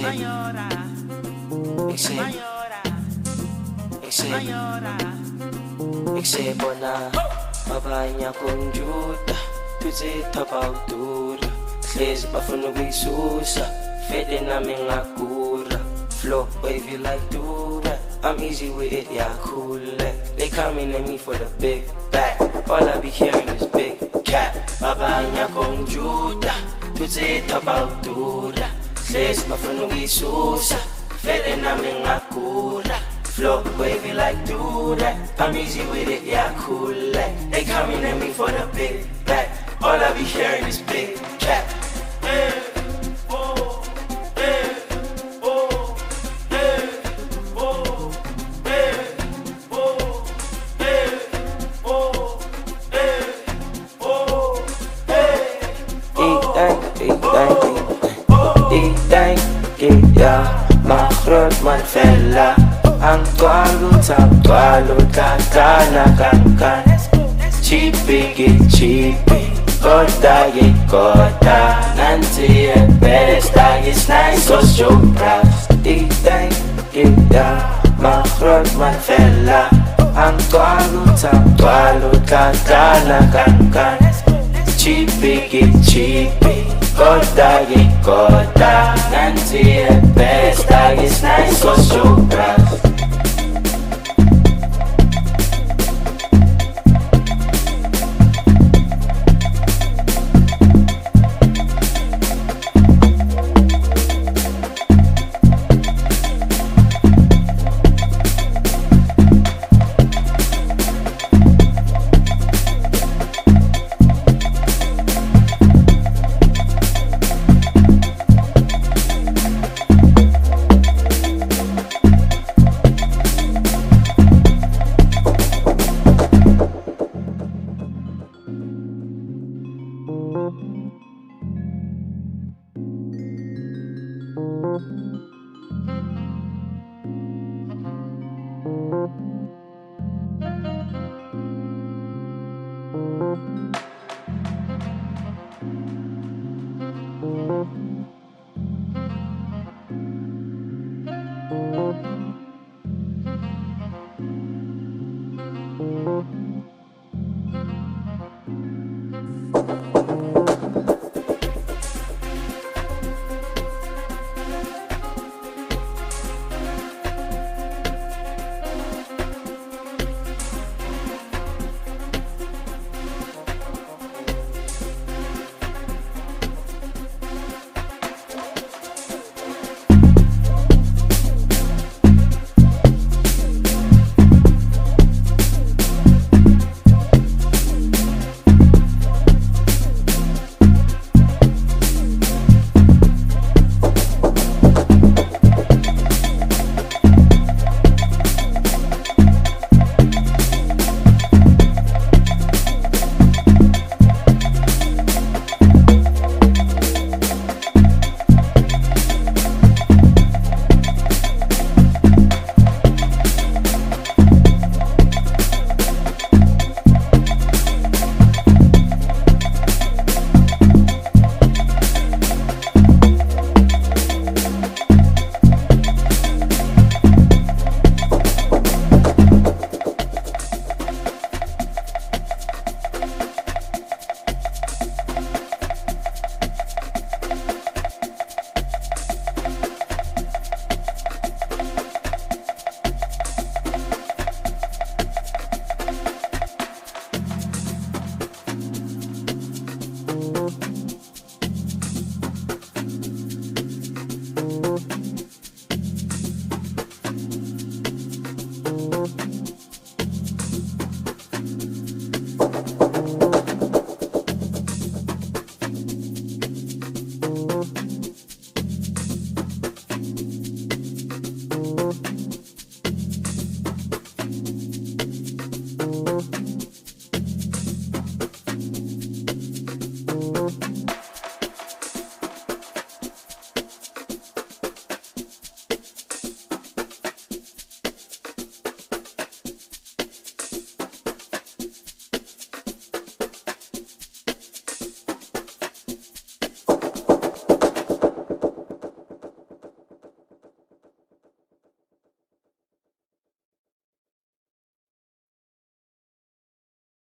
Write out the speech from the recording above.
Ik sei bona, mabanya konjuta, tuze tapautura. Slez bafuna ukuyisusa, fede nami ngakura. Flow wavy like Dura, I'm easy with it, yeah, cool. They coming at me for the big back. All I be hearing is big cat. Mabanya konjuta, tuze tapautura. Slez bafuna ukuyisusa, fede nami ngakura. Flow wavy like Dura, I'm easy with it, yeah, cool. They coming at me for the big back. All I be hearing is big cat. Makrot man fella ang twalo tatana kankan chipi kota ye kota nanti e besta is nice so proud dang makrot man fella ang twalo tatana kankan chipi kota ye kota nanti e besta is nice so proud.